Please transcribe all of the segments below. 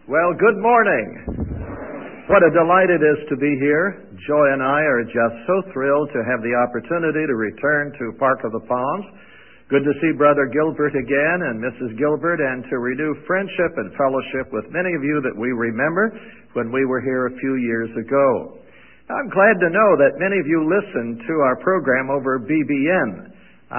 Well, good morning. What a delight it is to be here. Joy and I are just so thrilled to have the opportunity to return to Park of the Palms. Good to see Brother Gilbert again and Mrs. Gilbert, and to renew friendship and fellowship with many of you that we remember when we were here a few years ago. I'm glad to know that many of you listen to our program over BBN.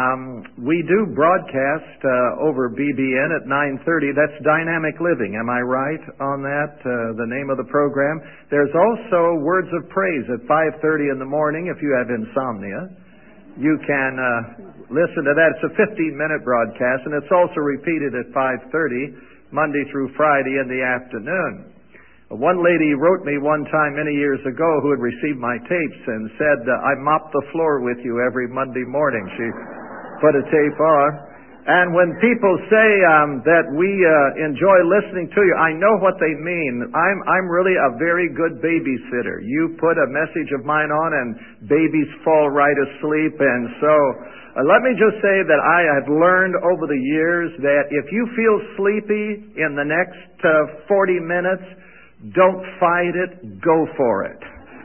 We do broadcast over BBN at 9:30. That's Dynamic Living. Am I right on that? The name of the program. There's also Words of Praise at 5:30 in the morning. If you have insomnia, you can listen to that. It's a 15-minute broadcast, and it's also repeated at 5:30 Monday through Friday in the afternoon. One lady wrote me one time many years ago who had received my tapes and said, I mop the floor with you every Monday morning. She put a tape on. And when people say that we enjoy listening to you, I know what they mean. I'm really a very good babysitter. You put a message of mine on and babies fall right asleep. And so let me just say that I have learned over the years that if you feel sleepy in the next 40 minutes, don't fight it, go for it.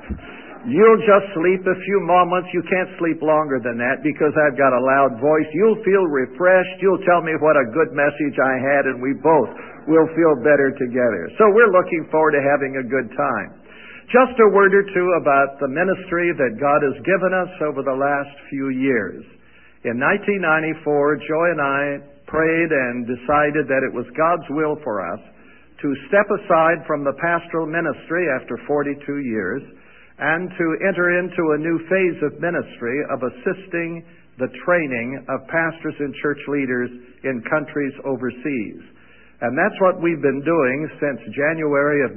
You'll just sleep a few moments. You can't sleep longer than that because I've got a loud voice. You'll feel refreshed. You'll tell me what a good message I had, and we both will feel better together. So we're looking forward to having a good time. Just a word or two about the ministry that God has given us over the last few years. In 1994, Joy and I prayed and decided that it was God's will for us to step aside from the pastoral ministry after 42 years and to enter into a new phase of ministry of assisting the training of pastors and church leaders in countries overseas. And that's what we've been doing since January of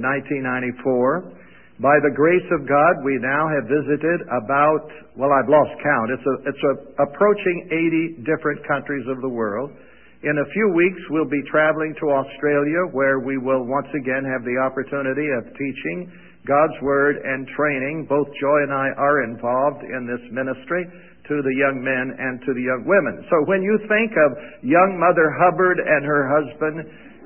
1994. By the grace of God, we now have visited about, well, I've lost count. It's approaching 80 different countries of the world. In a few weeks, we'll be traveling to Australia, where we will once again have the opportunity of teaching God's Word and training. Both Joy and I are involved in this ministry to the young men and to the young women. So when you think of young Mother Hubbard and her husband,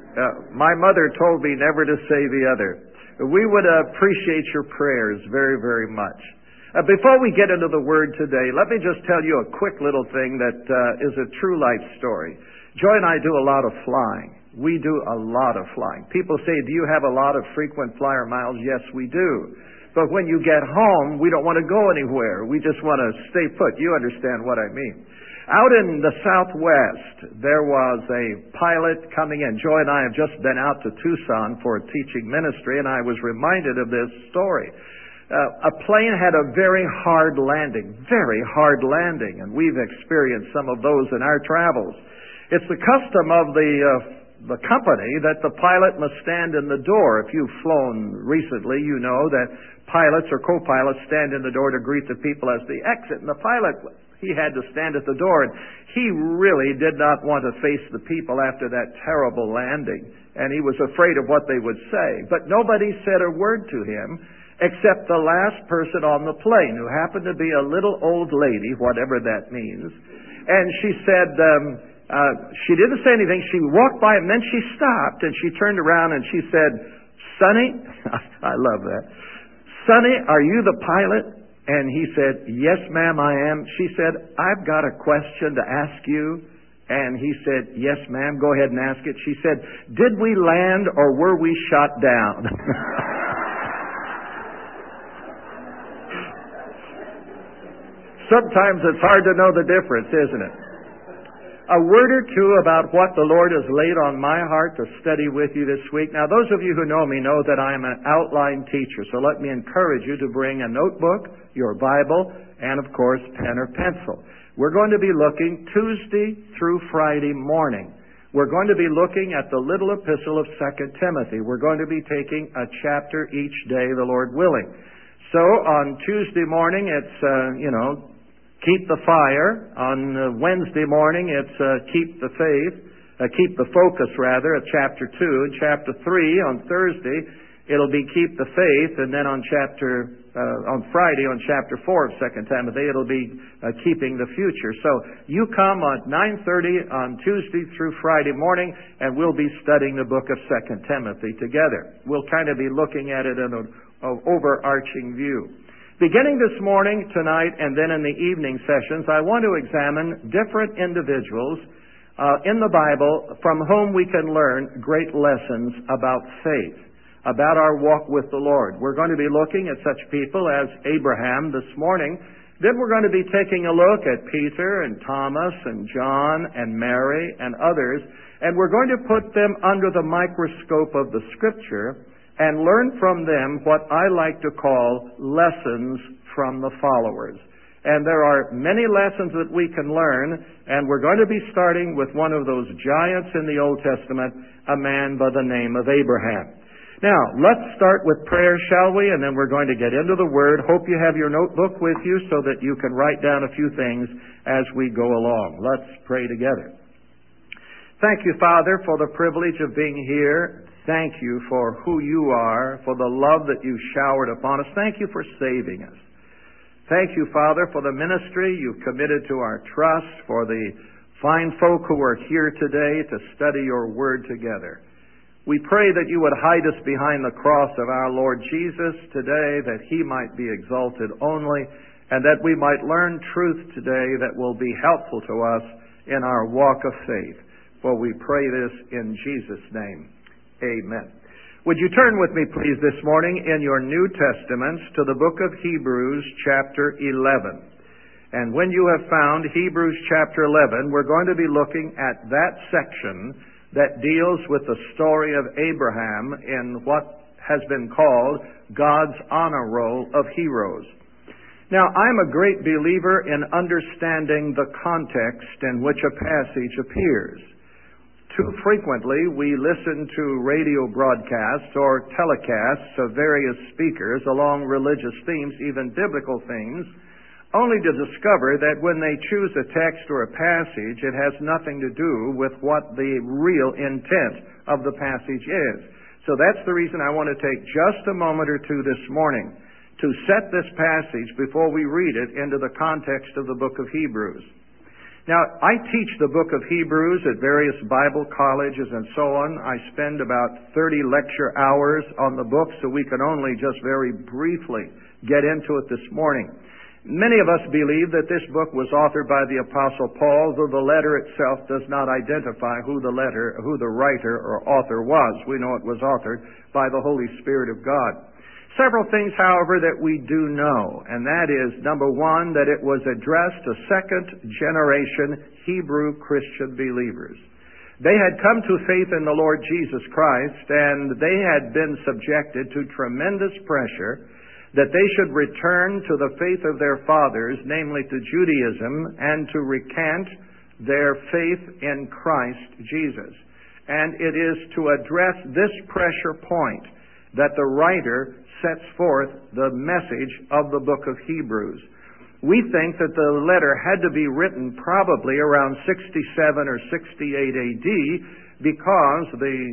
my mother told me never to say the other. We would appreciate your prayers very, very much. Before we get into the Word today, let me just tell you a quick little thing that is a true life story. Joy and I do a lot of flying. We do a lot of flying. People say, do you have a lot of frequent flyer miles? Yes, we do. But when you get home, we don't want to go anywhere. We just want to stay put. You understand what I mean. Out in the Southwest, there was a pilot coming in. Joy and I have just been out to Tucson for a teaching ministry, and I was reminded of this story. A plane had a very hard landing, and we've experienced some of those in our travels. It's the custom of the company that the pilot must stand in the door. If you've flown recently, you know that pilots or co-pilots stand in the door to greet the people as they exit. And the pilot, he had to stand at the door, and he really did not want to face the people after that terrible landing. And he was afraid of what they would say. But nobody said a word to him except the last person on the plane, who happened to be a little old lady, whatever that means. And she said, she didn't say anything. She walked by and then she stopped and she turned around and she said, Sonny, I love that. Sonny, are you the pilot? And he said, yes, ma'am, I am. She said, I've got a question to ask you. And he said, yes, ma'am, go ahead and ask it. She said, did we land or were we shot down? Sometimes it's hard to know the difference, isn't it? A word or two about what the Lord has laid on my heart to study with you this week. Now, those of you who know me know that I am an outline teacher, so let me encourage you to bring a notebook, your Bible, and, of course, pen or pencil. We're going to be looking Tuesday through Friday morning. We're going to be looking at the little epistle of 2 Timothy. We're going to be taking a chapter each day, the Lord willing. So, on Tuesday morning, it's, keep the fire. On Wednesday morning, it's keep the faith, keep the focus rather, at chapter 2. In chapter 3 on Thursday, it'll be keep the faith. And then on chapter on Friday on chapter 4 of 2 Timothy. It'll be keeping the future. So you come at 9:30 on Tuesday through Friday morning, and we'll be studying the book of 2 Timothy together. We'll kind of be looking at it in an overarching view. Beginning this morning, tonight, and then in the evening sessions, I want to examine different individuals in the Bible from whom we can learn great lessons about faith, about our walk with the Lord. We're going to be looking at such people as Abraham this morning. Then we're going to be taking a look at Peter and Thomas and John and Mary and others, and we're going to put them under the microscope of the Scripture and learn from them what I like to call lessons from the followers. And there are many lessons that we can learn, and we're going to be starting with one of those giants in the Old Testament, a man by the name of Abraham. Now, let's start with prayer, shall we? And then we're going to get into the Word. Hope you have your notebook with you so that you can write down a few things as we go along. Let's pray together. Thank you, Father, for the privilege of being here. Thank you for who you are, for the love that you showered upon us. Thank you for saving us. Thank you, Father, for the ministry you've committed to our trust, for the fine folk who are here today to study your Word together. We pray that you would hide us behind the cross of our Lord Jesus today, that He might be exalted only, and that we might learn truth today that will be helpful to us in our walk of faith. For we pray this in Jesus' name. Amen. Would you turn with me, please, this morning in your New Testaments to the book of Hebrews, chapter 11. And when you have found Hebrews chapter 11, we're going to be looking at that section that deals with the story of Abraham in what has been called God's honor roll of heroes. Now, I'm a great believer in understanding the context in which a passage appears. Too frequently, we listen to radio broadcasts or telecasts of various speakers along religious themes, even biblical themes, only to discover that when they choose a text or a passage, it has nothing to do with what the real intent of the passage is. So that's the reason I want to take just a moment or two this morning to set this passage before we read it into the context of the book of Hebrews. Now, I teach the book of Hebrews at various Bible colleges and so on. I spend about 30 lecture hours on the book, so we can only just very briefly get into it this morning. Many of us believe that this book was authored by the Apostle Paul, though the letter itself does not identify who the writer or author was. We know it was authored by the Holy Spirit of God. Several things, however, that we do know, and that is, number one, that it was addressed to second-generation Hebrew Christian believers. They had come to faith in the Lord Jesus Christ, and they had been subjected to tremendous pressure that they should return to the faith of their fathers, namely to Judaism, and to recant their faith in Christ Jesus. And it is to address this pressure point that the writer sets forth the message of the book of Hebrews. We think that the letter had to be written probably around 67 or 68 AD because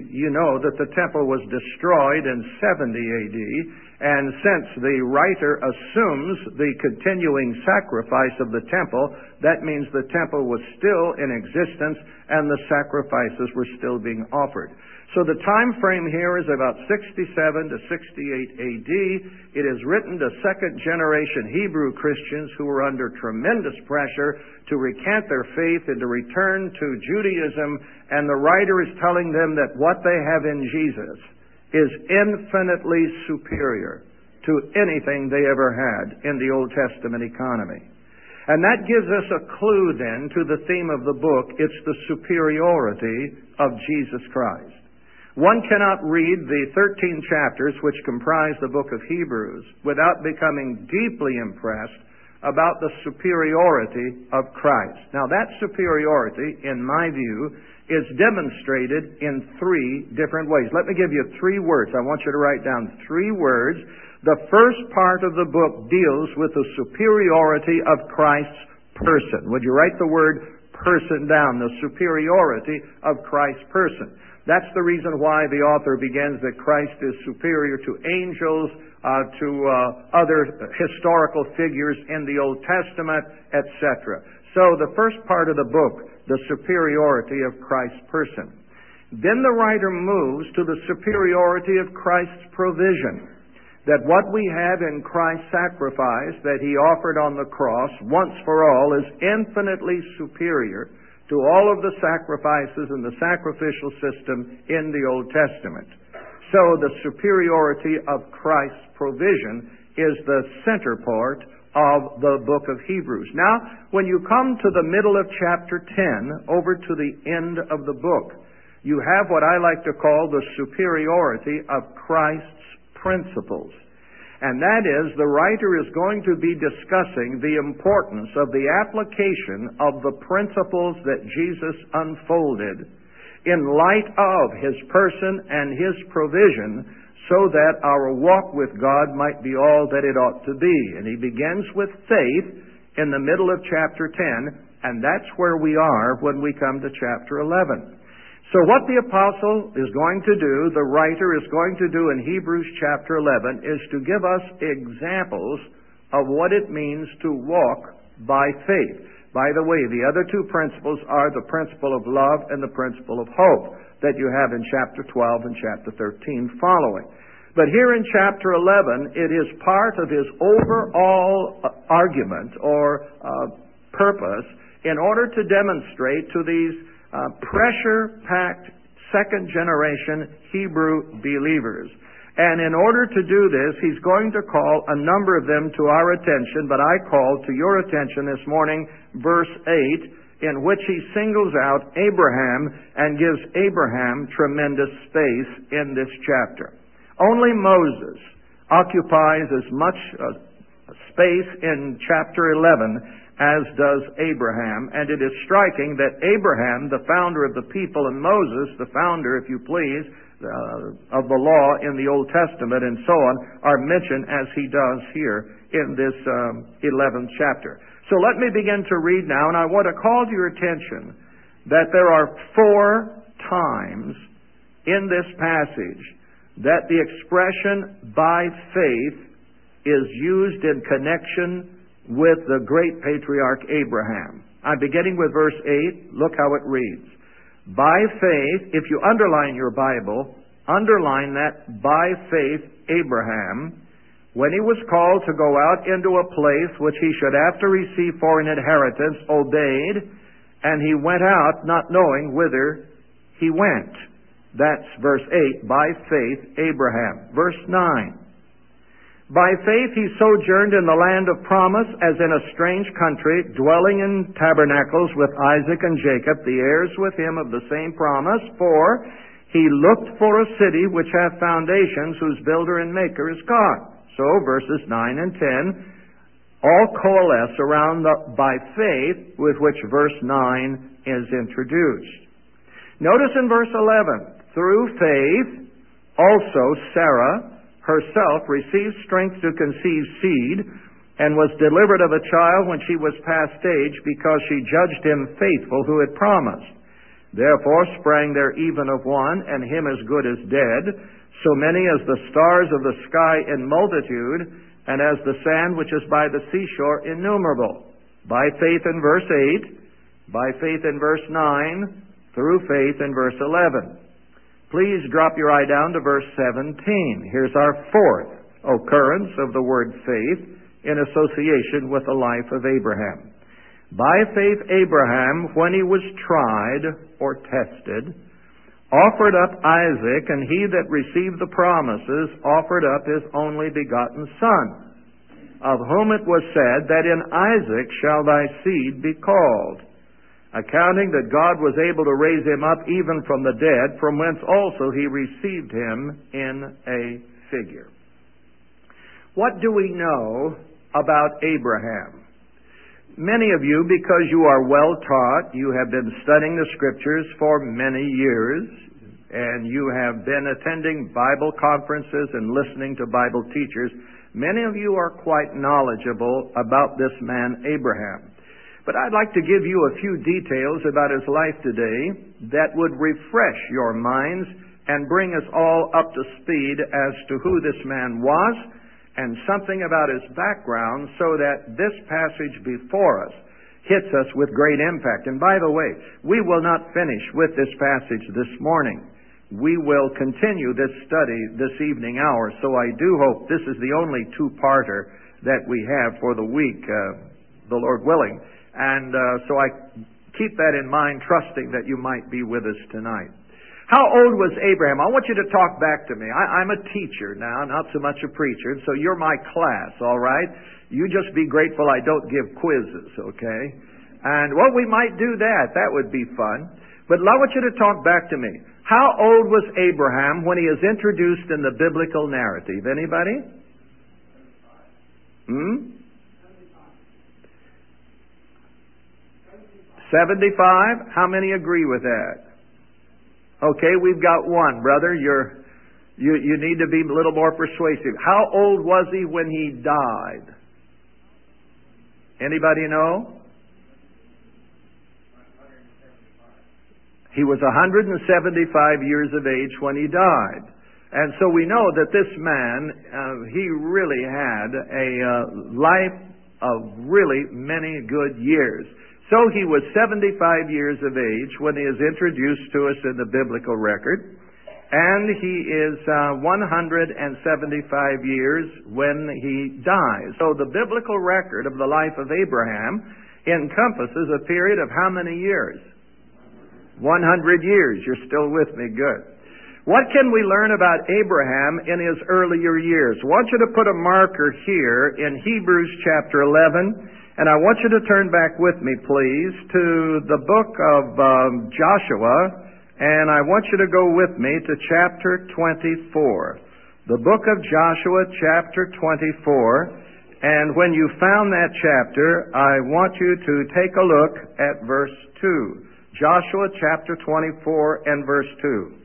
that the temple was destroyed in 70 AD, and since the writer assumes the continuing sacrifice of the temple, that means the temple was still in existence and the sacrifices were still being offered. So the time frame here is about 67 to 68 AD. It is written to second-generation Hebrew Christians who were under tremendous pressure to recant their faith and to return to Judaism, and the writer is telling them that what they have in Jesus is infinitely superior to anything they ever had in the Old Testament economy. And that gives us a clue then to the theme of the book. It's the superiority of Jesus Christ. One cannot read the 13 chapters which comprise the book of Hebrews without becoming deeply impressed about the superiority of Christ. Now, that superiority, in my view, is demonstrated in three different ways. Let me give you 3 words. I want you to write down 3 words. The first part of the book deals with the superiority of Christ's person. Would you write the word person down? The superiority of Christ's person. That's the reason why the author begins that Christ is superior to angels, to other historical figures in the Old Testament, etc. So the first part of the book, the superiority of Christ's person. Then the writer moves to the superiority of Christ's provision. That what we have in Christ's sacrifice that He offered on the cross once for all is infinitely superior to all of the sacrifices in the sacrificial system in the Old Testament. So the superiority of Christ's provision is the center part of the book of Hebrews. Now, when you come to the middle of chapter 10, over to the end of the book, you have what I like to call the superiority of Christ's principles. And that is, the writer is going to be discussing the importance of the application of the principles that Jesus unfolded in light of His person and His provision, so that our walk with God might be all that it ought to be. And he begins with faith in the middle of chapter 10, and that's where we are when we come to chapter 11. So what the apostle is going to do, the writer is going to do in Hebrews chapter 11, is to give us examples of what it means to walk by faith. By the way, the other two principles are the principle of love and the principle of hope that you have in chapter 12 and chapter 13 following. But here in chapter 11, it is part of his overall argument or purpose in order to demonstrate to these pressure-packed second-generation Hebrew believers. And in order to do this, he's going to call a number of them to our attention, but I call to your attention this morning verse 8, in which he singles out Abraham and gives Abraham tremendous space in this chapter. Only Moses occupies as much space in chapter 11 as does Abraham, and it is striking that Abraham, the founder of the people, and Moses, the founder, if you please, of the law in the Old Testament and so on, are mentioned as he does here in this 11th chapter. So let me begin to read now, and I want to call to your attention that there are 4 times in this passage that the expression by faith is used in connection with the great patriarch Abraham. I'm beginning with verse 8. Look how it reads. By faith, if you underline your Bible, underline that by faith Abraham, when he was called to go out into a place which he should after receive for an inheritance, obeyed, and he went out not knowing whither he went. That's verse 8, by faith Abraham. Verse 9. By faith he sojourned in the land of promise as in a strange country, dwelling in tabernacles with Isaac and Jacob, the heirs with him of the same promise. For he looked for a city which hath foundations, whose builder and maker is God. So verses 9 and 10 all coalesce around the by faith with which verse 9 is introduced. Notice in verse 11, through faith also Sarah herself received strength to conceive seed, and was delivered of a child when she was past age, because she judged him faithful who had promised. Therefore sprang there even of one, and him as good as dead, so many as the stars of the sky in multitude, and as the sand which is by the seashore innumerable. By faith in verse 8, by faith in verse 9, through faith in verse 11. Please drop your eye down to verse 17. Here's our 4th occurrence of the word faith in association with the life of Abraham. By faith Abraham, when he was tried or tested, offered up Isaac, and he that received the promises offered up his only begotten son, of whom it was said that in Isaac shall thy seed be called, accounting that God was able to raise him up even from the dead, from whence also he received him in a figure. What do we know about Abraham? Many of you, because you are well taught, you have been studying the Scriptures for many years, and you have been attending Bible conferences and listening to Bible teachers, many of you are quite knowledgeable about this man Abraham. But I'd like to give you a few details about his life today that would refresh your minds and bring us all up to speed as to who this man was and something about his background, so that this passage before us hits us with great impact. And by the way, we will not finish with this passage this morning. We will continue this study this evening hour, so I do hope this is the only two-parter that we have for the week, the Lord willing. And so I keep that in mind, trusting that you might be with us tonight. How old was Abraham? I want you to talk back to me. I'm a teacher now, not so much a preacher, so you're my class, all right? You just be grateful I don't give quizzes, okay? And, well, we might do that. That would be fun. But I want you to talk back to me. How old was Abraham when he is introduced in the biblical narrative? Anybody? 75? How many agree with that? Okay, we've got one. Brother, you need to be a little more persuasive. How old was he when he died? Anybody know? He was 175 years of age when he died. And so we know that this man, he really had a life of really many good years. So he was 75 years of age when he is introduced to us in the biblical record. And he is 175 years when he dies. So the biblical record of the life of Abraham encompasses a period of how many years? 100 years. You're still with me. Good. What can we learn about Abraham in his earlier years? I want you to put a marker here in Hebrews chapter 11. And I want you to turn back with me, please, to the book of Joshua. And I want you to go with me to chapter 24. The book of Joshua, chapter 24. And when you found that chapter, I want you to take a look at verse 2. Joshua chapter 24 and verse 2.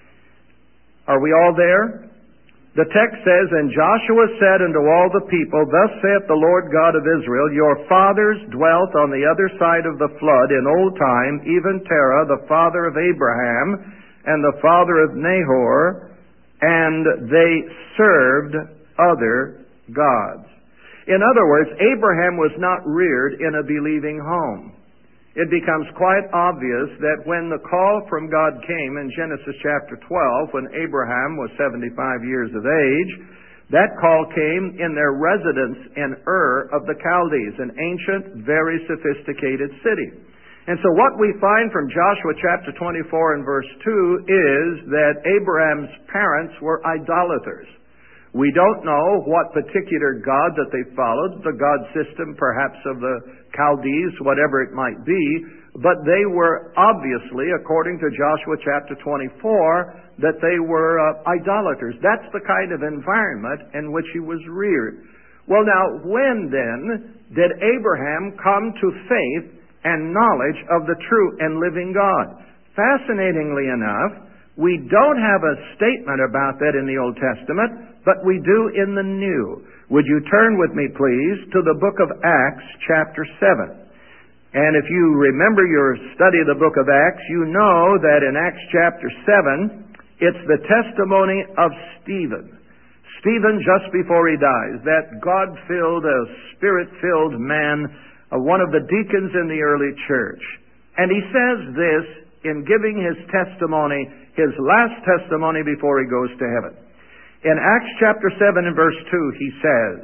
Are we all there? The text says, And Joshua said unto all the people, Thus saith the Lord God of Israel, Your fathers dwelt on the other side of the flood in old time, even Terah, the father of Abraham, and the father of Nahor, and they served other gods. In other words, Abraham was not reared in a believing home. It becomes quite obvious that when the call from God came in Genesis chapter 12, when Abraham was 75 years of age, that call came in their residence in Ur of the Chaldees, an ancient, very sophisticated city. And so what we find from Joshua chapter 24 and verse 2 is that Abraham's parents were idolaters. We don't know what particular god that they followed, the god system perhaps of the Chaldees, whatever it might be, but they were obviously, according to Joshua chapter 24, that they were idolaters. That's the kind of environment in which he was reared. Well, now, when then did Abraham come to faith and knowledge of the true and living God? Fascinatingly enough, we don't have a statement about that in the Old Testament, but we do in the New. Would you turn with me, please, to the book of Acts, chapter 7. And if you remember your study of the book of Acts, you know that in Acts chapter 7, it's the testimony of Stephen. Stephen, just before he dies, that God-filled, Spirit-filled man, one of the deacons in the early church. And he says this in giving his testimony, his last testimony before he goes to heaven. In Acts chapter 7 and verse 2, he says,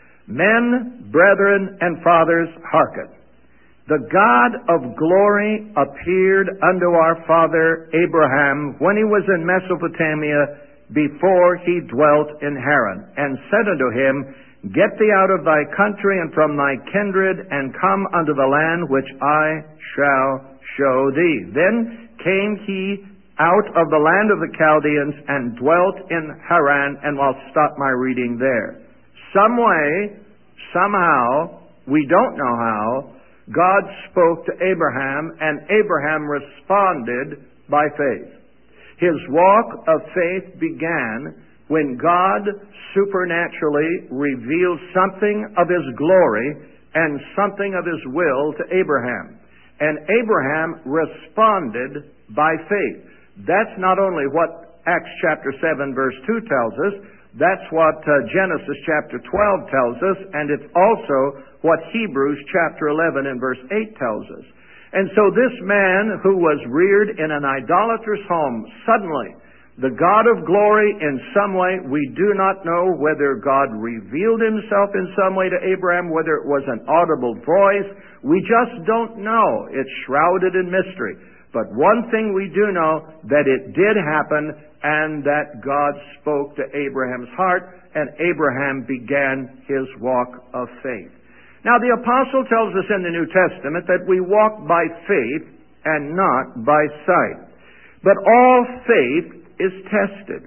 Men, brethren, and fathers, hearken. The God of glory appeared unto our father Abraham when he was in Mesopotamia, before he dwelt in Haran, and said unto him, Get thee out of thy country and from thy kindred, and come unto the land which I shall show thee. Then came he out of the land of the Chaldeans and dwelt in Haran, and I'll stop my reading there. Some way, somehow, we don't know how, God spoke to Abraham, and Abraham responded by faith. His walk of faith began when God supernaturally revealed something of His glory and something of His will to Abraham. And Abraham responded by faith. That's not only what Acts chapter 7 verse 2 tells us, that's what Genesis chapter 12 tells us, and it's also what Hebrews chapter 11 and verse 8 tells us. And so this man who was reared in an idolatrous home, suddenly, the God of glory in some way, we do not know whether God revealed Himself in some way to Abraham, whether it was an audible voice. We just don't know. It's shrouded in mystery. But one thing we do know, that it did happen, and that God spoke to Abraham's heart, and Abraham began his walk of faith. Now, the apostle tells us in the New Testament that we walk by faith and not by sight. But all faith is tested.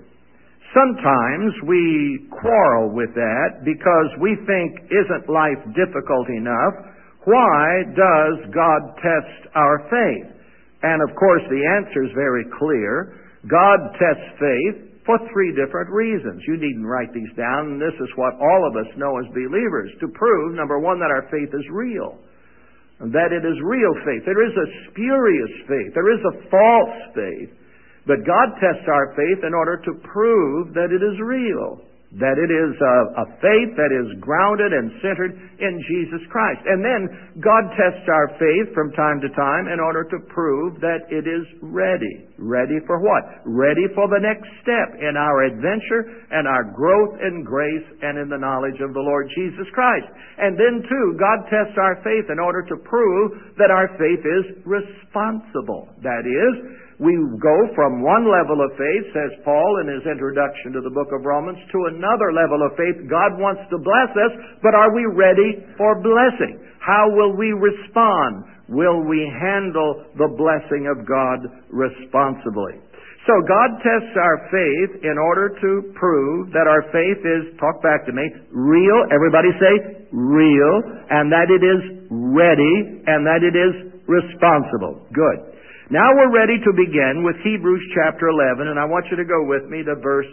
Sometimes we quarrel with that because we think, isn't life difficult enough? Why does God test our faith? And of course the answer is very clear. God tests faith for three different reasons. You needn't write these down. This is what all of us know as believers. To prove, number one, that our faith is real. That it is real faith. There is a spurious faith. There is a false faith. But God tests our faith in order to prove that it is real. That it is a faith that is grounded and centered in Jesus Christ. And then God tests our faith from time to time in order to prove that it is ready. Ready for what? Ready for the next step in our adventure and our growth in grace and in the knowledge of the Lord Jesus Christ. And then too, God tests our faith in order to prove that our faith is responsible. That is, we go from one level of faith, says Paul in his introduction to the book of Romans, to another level of faith. God wants to bless us, but are we ready for blessing? How will we respond? Will we handle the blessing of God responsibly? So God tests our faith in order to prove that our faith is, talk back to me, real. Everybody say real. And that it is ready and that it is responsible. Good. Now we're ready to begin with Hebrews chapter 11, and I want you to go with me to verse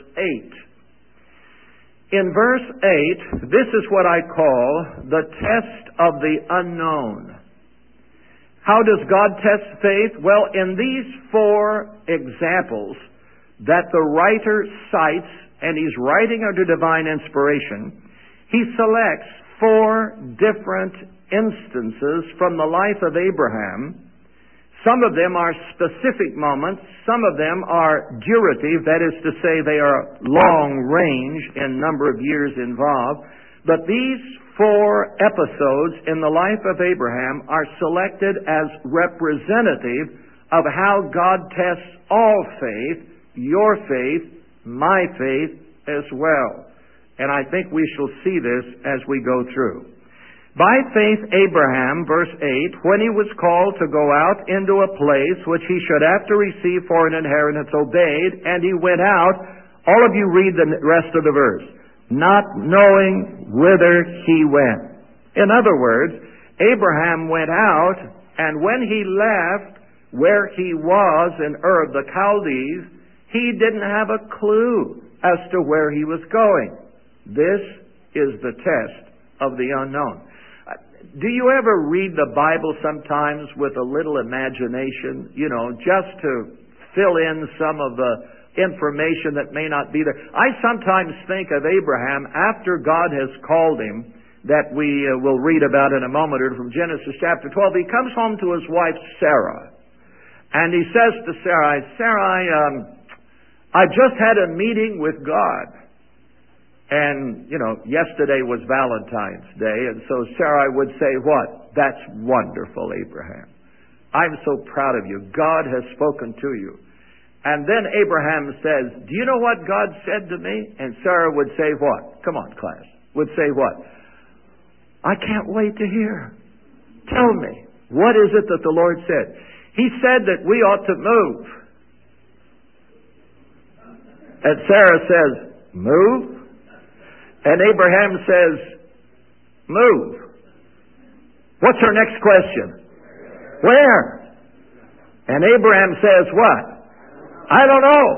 8. In verse 8, this is what I call the test of the unknown. How does God test faith? Well, in these four examples that the writer cites, and he's writing under divine inspiration, he selects four different instances from the life of Abraham. Some of them are specific moments. Some of them are durative, that is to say they are long range in number of years involved. But these four episodes in the life of Abraham are selected as representative of how God tests all faith, your faith, my faith as well. And I think we shall see this as we go through. By faith Abraham, verse 8, when he was called to go out into a place which he should after receive for an inheritance, obeyed, and he went out. All of you read the rest of the verse. Not knowing whither he went. In other words, Abraham went out, and when he left where he was in Ur of the Chaldees, he didn't have a clue as to where he was going. This is the test of the unknown. Do you ever read the Bible sometimes with a little imagination, just to fill in some of the information that may not be there? I sometimes think of Abraham after God has called him, that we will read about in a moment or from Genesis chapter 12. He comes home to his wife Sarah, and he says to Sarah, I just had a meeting with God. And, yesterday was Valentine's Day, and so Sarai would say what? That's wonderful, Abraham. I'm so proud of you. God has spoken to you. And then Abraham says, do you know what God said to me? And Sarah would say what? Come on, class. Would say what? I can't wait to hear. Tell me, what is it that the Lord said? He said that we ought to move. And Sarah says, move? And Abraham says, move. What's her next question? Where? And Abraham says what? I don't know.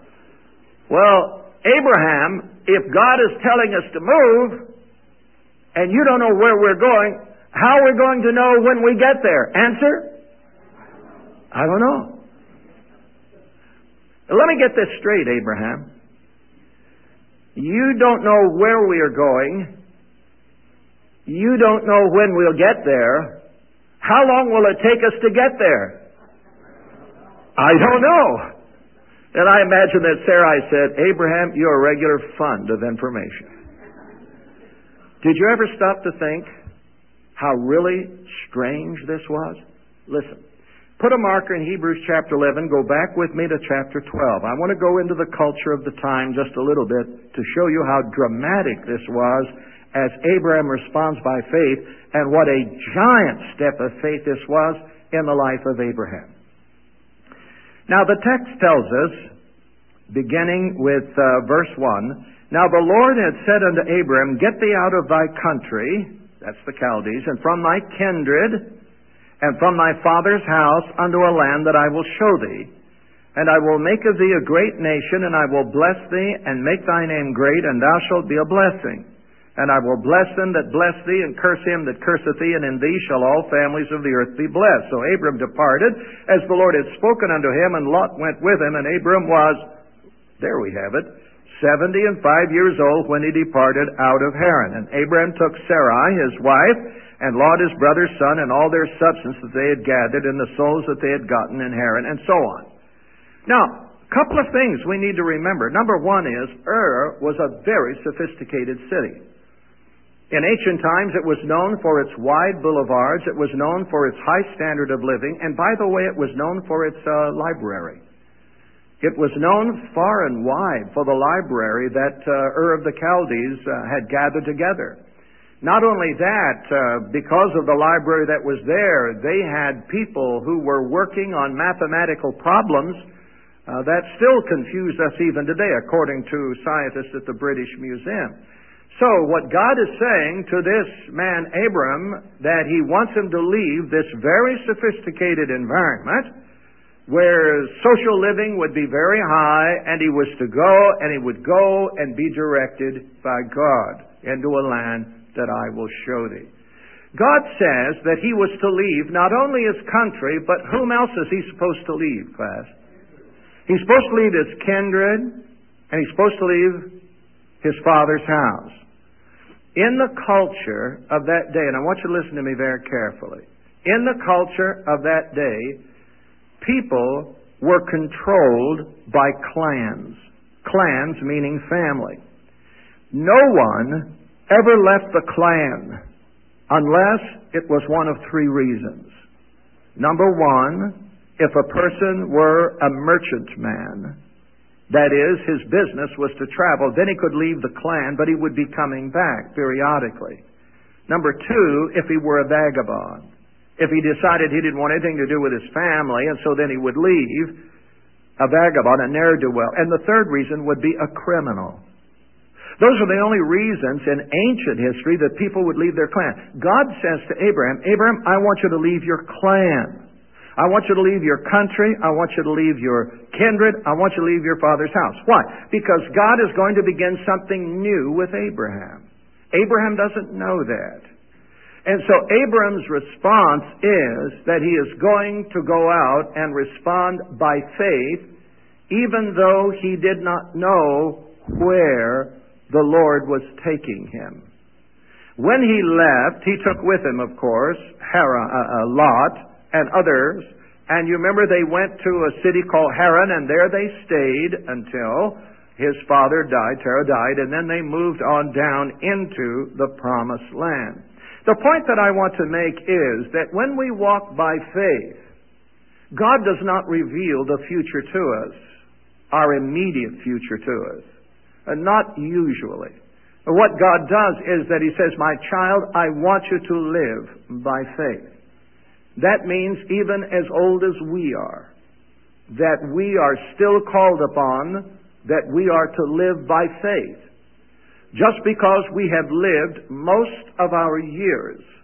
Well, Abraham, if God is telling us to move, and you don't know where we're going, how are we going to know when we get there? Answer? I don't know. Let me get this straight, Abraham. You don't know where we are going. You don't know when we'll get there. How long will it take us to get there? I don't know. And I imagine that Sarai said, Abraham, you're a regular fund of information. Did you ever stop to think how really strange this was? Listen, put a marker in Hebrews chapter 11. Go back with me to chapter 12. I want to go into the culture of the time just a little bit to show you how dramatic this was as Abraham responds by faith, and what a giant step of faith this was in the life of Abraham. Now the text tells us, beginning with verse 1, Now the Lord had said unto Abram, Get thee out of thy country, that's the Chaldees, and from thy kindred, and from thy father's house, unto a land that I will show thee. And I will make of thee a great nation, and I will bless thee, and make thy name great, and thou shalt be a blessing. And I will bless them that bless thee, and curse him that curseth thee, and in thee shall all families of the earth be blessed. So Abram departed, as the Lord had spoken unto him, and Lot went with him, and Abram was, there we have it, 75 years old when he departed out of Haran. And Abram took Sarai, his wife, and Lot his brother's son, and all their substance that they had gathered, and the souls that they had gotten in Haran, and so on. Now, a couple of things we need to remember. Number one is, Ur was a very sophisticated city. In ancient times, it was known for its wide boulevards. It was known for its high standard of living. And by the way, it was known for its library. It was known far and wide for the library that Ur of the Chaldees had gathered together. Not only that, because of the library that was there, they had people who were working on mathematical problems that still confuse us even today, according to scientists at the British Museum. So what God is saying to this man, Abram, that he wants him to leave this very sophisticated environment where social living would be very high, and he was to go, and he would go and be directed by God into a land that I will show thee. God says that he was to leave not only his country, but whom else is he supposed to leave, class? He's supposed to leave his kindred, and he's supposed to leave his father's house. In the culture of that day, and I want you to listen to me very carefully. In the culture of that day, people were controlled by clans. Clans meaning family. No one ever left the clan unless it was one of three reasons. Number one, if a person were a merchantman, that is, his business was to travel, then he could leave the clan, but he would be coming back periodically. Number two, if he were a vagabond. If he decided he didn't want anything to do with his family, and so then he would leave, a vagabond, a ne'er-do-well. And the third reason would be a criminal. Those are the only reasons in ancient history that people would leave their clan. God says to Abraham, Abraham, I want you to leave your clan. I want you to leave your country. I want you to leave your kindred. I want you to leave your father's house. Why? Because God is going to begin something new with Abraham. Abraham doesn't know that. And so Abraham's response is that he is going to go out and respond by faith, even though he did not know where the Lord was taking him. When he left, he took with him, of course, Lot, and others, and you remember they went to a city called Haran, and there they stayed until his father died, Terah died, and then they moved on down into the promised land. The point that I want to make is that when we walk by faith, God does not reveal the future to us, our immediate future to us, and not usually. What God does is that He says, my child, I want you to live by faith. That means even as old as we are, that we are still called upon, that we are to live by faith. Just because we have lived most of our years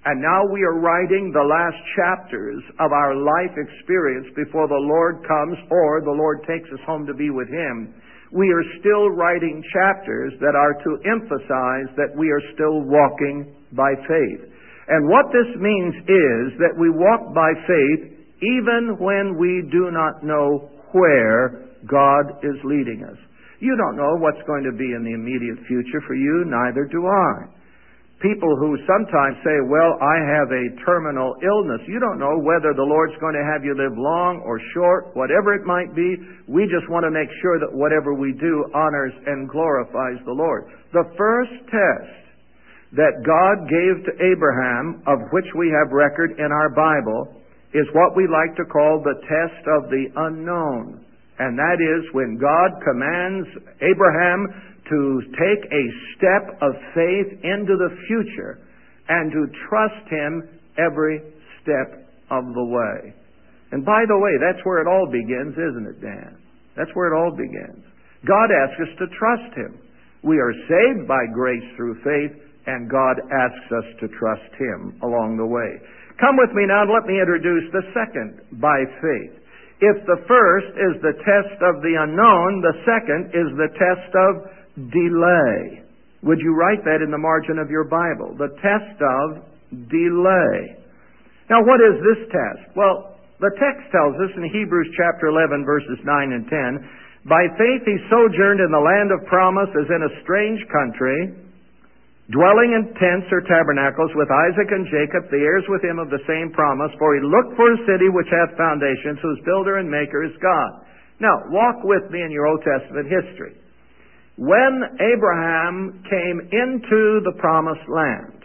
And now we are writing the last chapters of our life experience before the Lord comes or the Lord takes us home to be with Him. We are still writing chapters that are to emphasize that we are still walking by faith. And what this means is that we walk by faith even when we do not know where God is leading us. You don't know what's going to be in the immediate future for you, neither do I. People who sometimes say, well, I have a terminal illness. You don't know whether the Lord's going to have you live long or short, whatever it might be. We just want to make sure that whatever we do honors and glorifies the Lord. The first test that God gave to Abraham, of which we have record in our Bible, is what we like to call the test of the unknown. And that is when God commands Abraham to take a step of faith into the future and to trust Him every step of the way. And by the way, that's where it all begins, isn't it, Dan? That's where it all begins. God asks us to trust Him. We are saved by grace through faith, and God asks us to trust Him along the way. Come with me now and let me introduce the second, by faith. If the first is the test of the unknown, the second is the test of delay. Would you write that in the margin of your Bible? The test of delay. Now, what is this test? Well, the text tells us in Hebrews chapter 11, verses 9 and 10, by faith he sojourned in the land of promise as in a strange country, dwelling in tents or tabernacles with Isaac and Jacob, the heirs with him of the same promise, for he looked for a city which hath foundations, whose builder and maker is God. Now, walk with me in your Old Testament history. When Abraham came into the promised land,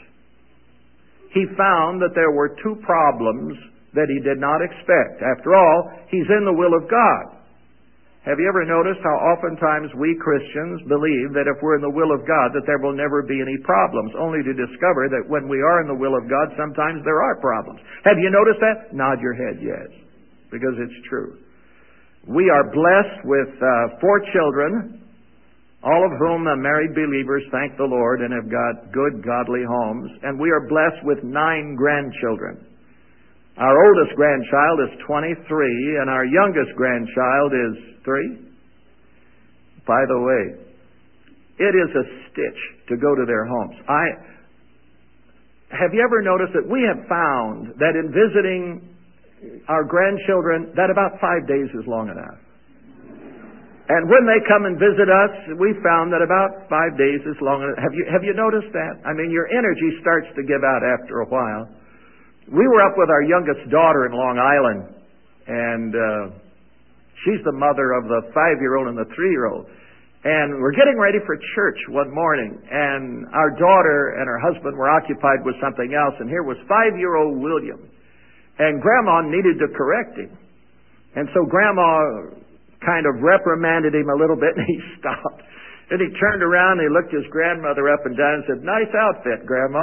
he found that there were two problems that he did not expect. After all, he's in the will of God. Have you ever noticed how oftentimes we Christians believe that if we're in the will of God that there will never be any problems, only to discover that when we are in the will of God, sometimes there are problems. Have you noticed that? Nod your head, yes, because it's true. We are blessed with 4 children, all of whom are married believers, thank the Lord, and have got good, godly homes. And we are blessed with 9 grandchildren. Our oldest grandchild is 23, and our youngest grandchild is 3. By the way, it is a stitch to go to their homes. Have you ever noticed that we have found that in visiting our grandchildren, that about 5 days is long enough? And when they come and visit us, we found that about 5 days is long enough. Have you noticed that? I mean, your energy starts to give out after a while. We were up with our youngest daughter in Long Island, and she's the mother of the 5-year-old and the 3-year-old. And we're getting ready for church one morning, and our daughter and her husband were occupied with something else, and here was 5-year-old William. And Grandma needed to correct him. And so Grandma kind of reprimanded him a little bit, and he stopped. Then he turned around and he looked his grandmother up and down and said, "Nice outfit, Grandma."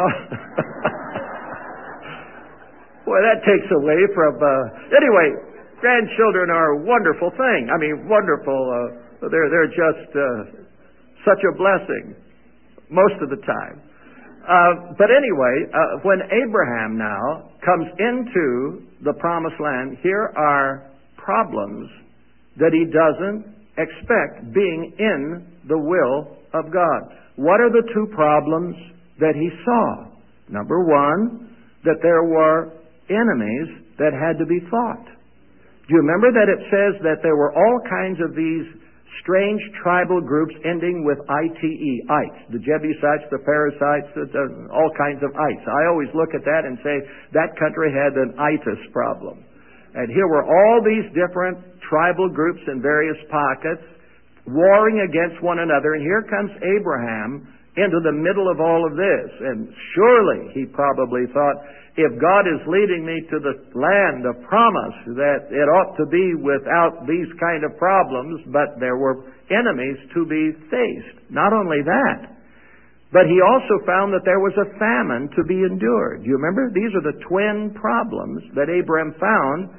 Boy, that takes away from... Anyway, grandchildren are a wonderful thing. I mean, wonderful. They're just such a blessing most of the time. But anyway, when Abraham now comes into the promised land, here are problems that he doesn't expect being in the will of God. What are the 2 problems that he saw? Number 1, that there were enemies that had to be fought. Do you remember that it says that there were all kinds of these strange tribal groups ending with I-T-E, ites, the Jebusites, the Perizzites, all kinds of ites. I always look at that and say that country had an itis problem. And here were all these different tribal groups in various pockets warring against one another. And here comes Abraham into the middle of all of this. And surely he probably thought, if God is leading me to the land of promise, that it ought to be without these kind of problems, but there were enemies to be faced. Not only that, but he also found that there was a famine to be endured. Do you remember? These are the twin problems that Abraham found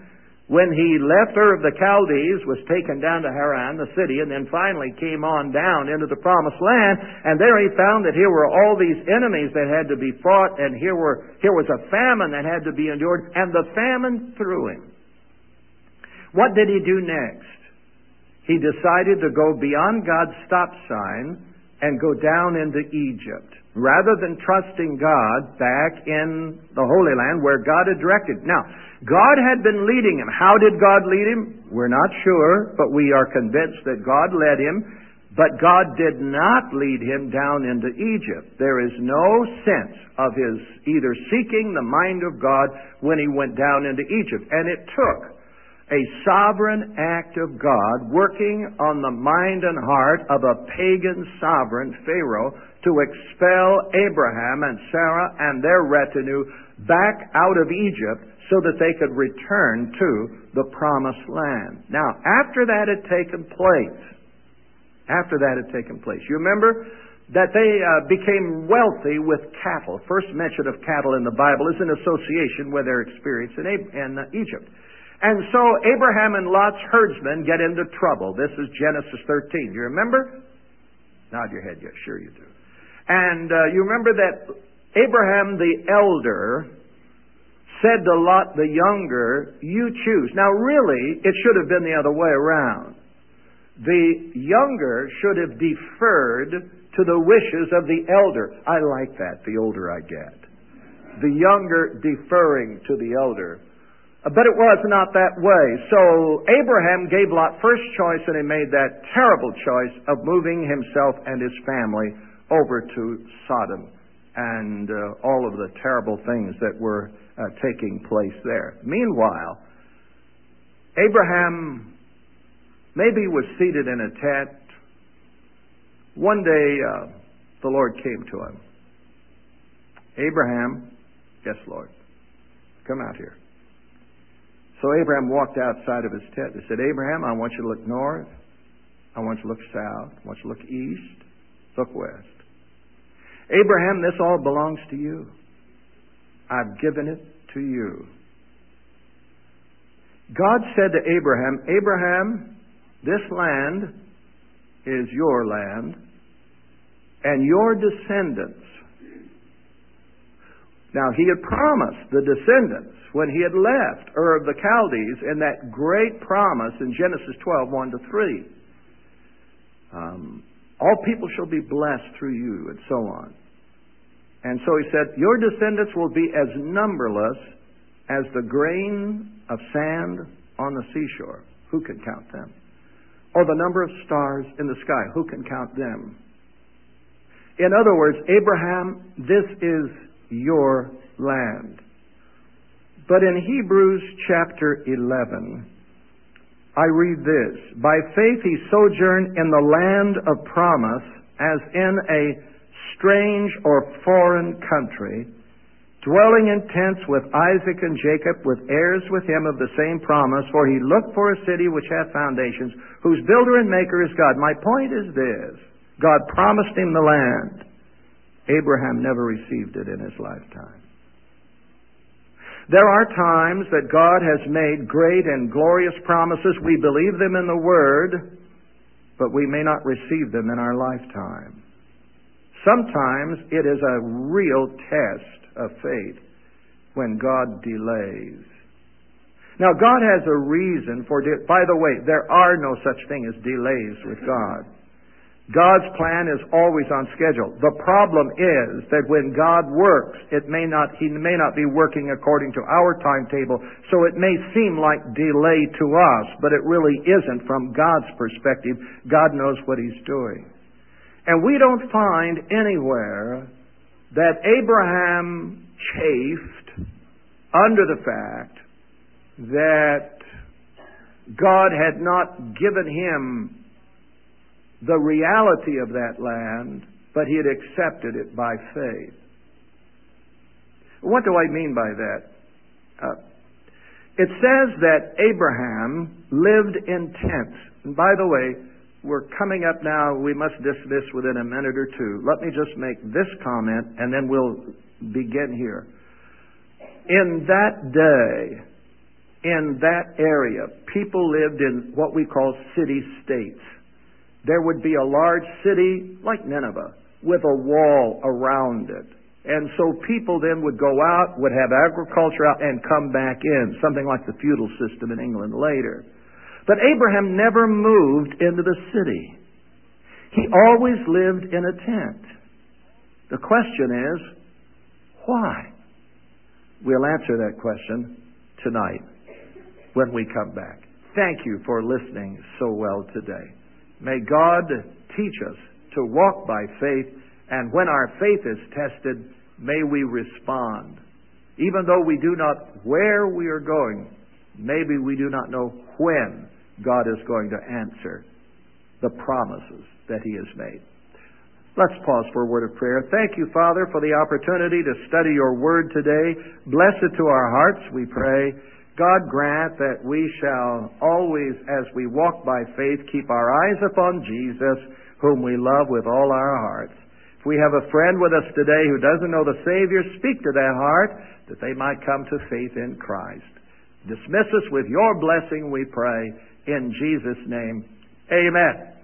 when he left Ur of the Chaldees, was taken down to Haran, the city, and then finally came on down into the Promised Land, and there he found that here were all these enemies that had to be fought, and here was a famine that had to be endured, and the famine threw him. What did he do next? He decided to go beyond God's stop sign and go down into Egypt, rather than trusting God back in the Holy Land where God had directed. Now, God had been leading him. How did God lead him? We're not sure, but we are convinced that God led him. But God did not lead him down into Egypt. There is no sense of his either seeking the mind of God when he went down into Egypt. And it took a sovereign act of God working on the mind and heart of a pagan sovereign, Pharaoh, to expel Abraham and Sarah and their retinue back out of Egypt so that they could return to the Promised Land. Now, after that had taken place, you remember that they became wealthy with cattle. First mention of cattle in the Bible is in association with their experience in Egypt. And so Abraham and Lot's herdsmen get into trouble. This is Genesis 13. You remember? Nod your head, yes, sure you do. And you remember that Abraham the elder said to Lot the younger, you choose. Now really, it should have been the other way around. The younger should have deferred to the wishes of the elder. I like that, the older I get. The younger deferring to the elder. But it was not that way. So Abraham gave Lot first choice, and he made that terrible choice of moving himself and his family over to Sodom and all of the terrible things that were taking place there. Meanwhile, Abraham maybe was seated in a tent. One day, the Lord came to him. Abraham, yes, Lord, come out here. So Abraham walked outside of his tent. He said, Abraham, I want you to look north. I want you to look south. I want you to look east. Look west. Abraham, this all belongs to you. I've given it to you. God said to Abraham, Abraham, this land is your land, and your descendants. Now, he had promised the descendants when he had left Ur of the Chaldees in that great promise in Genesis 12, 1-3. All people shall be blessed through you, and so on. And so he said, your descendants will be as numberless as the grain of sand on the seashore. Who can count them? Or the number of stars in the sky. Who can count them? In other words, Abraham, this is your land. But in Hebrews chapter 11, I read this. By faith he sojourned in the land of promise as in a strange or foreign country, dwelling in tents with Isaac and Jacob, with heirs with him of the same promise, for he looked for a city which hath foundations, whose builder and maker is God. My point is this. God promised him the land. Abraham never received it in his lifetime. There are times that God has made great and glorious promises. We believe them in the Word, but we may not receive them in our lifetime. Sometimes it is a real test of faith when God delays. Now, God has a reason for by the way, there are no such thing as delays with God. God's plan is always on schedule. The problem is that when God works, He may not be working according to our timetable, so it may seem like delay to us, but it really isn't from God's perspective. God knows what He's doing. And we don't find anywhere that Abraham chafed under the fact that God had not given him the reality of that land, but he had accepted it by faith. What do I mean by that? It says that Abraham lived in tents. And by the way, we're coming up now, we must dismiss within a minute or two. Let me just make this comment and then we'll begin here. In that day, in that area, people lived in what we call city-states. There would be a large city like Nineveh with a wall around it. And so people then would go out, would have agriculture out, and come back in, something like the feudal system in England later. But Abraham never moved into the city. He always lived in a tent. The question is, why? We'll answer that question tonight when we come back. Thank you for listening so well today. May God teach us to walk by faith, and when our faith is tested, may we respond. Even though we do not where we are going, maybe we do not know when God is going to answer the promises that He has made. Let's pause for a word of prayer. Thank you, Father, for the opportunity to study your word today. Bless it to our hearts, we pray. God grant that we shall always, as we walk by faith, keep our eyes upon Jesus, whom we love with all our hearts. If we have a friend with us today who doesn't know the Savior, speak to their heart that they might come to faith in Christ. Dismiss us with your blessing, we pray, in Jesus' name. Amen.